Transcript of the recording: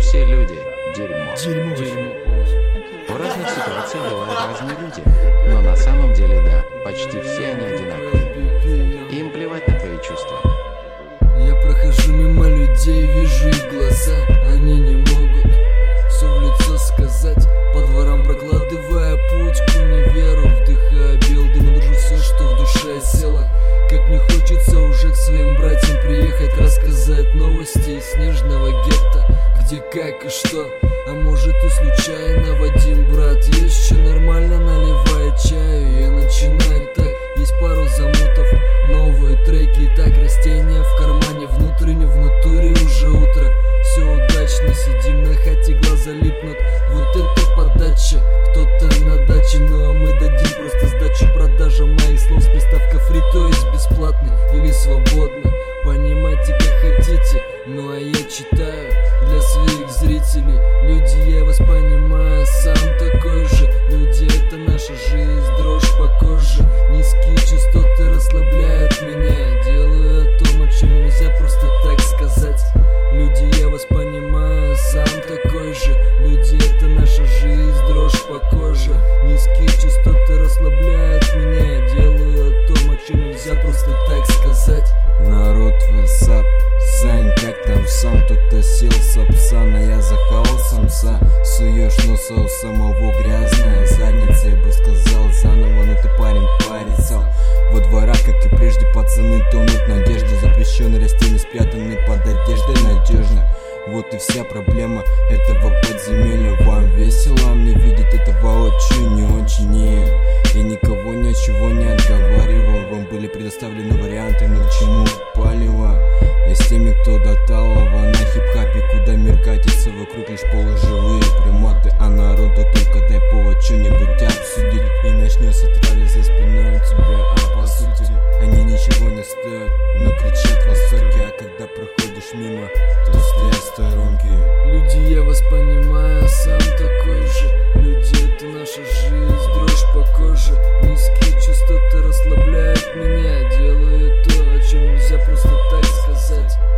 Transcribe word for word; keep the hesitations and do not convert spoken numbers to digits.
все люди дерьмо. Дерьмо. Дерьмо. В разных ситуациях бывают разные люди, но на самом деле да, почти все они одинаковые. Им плевать на твои чувства. Я прохожу мимо людей, вижу их глаза, они не могут все в лицо сказать. По дворам прокладывая путь к универу, вдыхая бел дым, дружу все, что в душе село. Как мне хочется уже к своим братьям приехать, рассказать новости из снежного гетто, где, как и что. А может и случайно в один брат еще нормально наливает чаю. Я начинаю так, есть пару замутов, новые треки и так растения в кармане, внутренне в натуре уже утро. Все удачно, сидим на хате, глаза липнут. Вот это подача, кто-то на даче, ну а мы дадим просто сдачу. Продажа моих слов с приставка фри, то есть бесплатно или свободно. Понимаете как хотите, ну а я читаю для своих зрителей. Люди, я вас понимаю, сам такой же. Люди, это наша жизнь, дрожь по коже. Низкие частоты расслабляют меня. Делаю о том, о чем нельзя просто так сказать. Люди, я вас понимаю, сам такой же. Люди, это наша жизнь, дрожь по коже. Низкие частоты расслабляют меня. Делаю о том, о чем нельзя просто так сказать. Народ, высап, Сань, как там сам? Кто-то сел с псана, я захавал самца. Суешь носа у самого грязная задница, я бы сказал заново, но ты парень парится. Во дворах, как и прежде, пацаны тонут в надежде. Запрещенные растения спрятаны под одеждой надежно. Вот и вся проблема этого подземелья. Вам весело, мне видеть этого очень не очень нет. Я никого ни от чего не отговаривал. Вам были предоставлены варианты, но к чему палево? Я с теми, кто до талого на хип-хапе, куда мир катится, вокруг лишь полуживые приматы. А народу только дай повод что-нибудь обсудить, и начнется трали за спиной у тебя. А по сути они ничего не стоят, но кричат в восторге. А когда проходишь мимо, то стоят в сторонке. Люди, я вас понимаю, сам такой же. Люди, это наша жизнь, дрожь по коже. Низкие частоты расслабляют меня. Делаю то, о чем нельзя просто так сказать.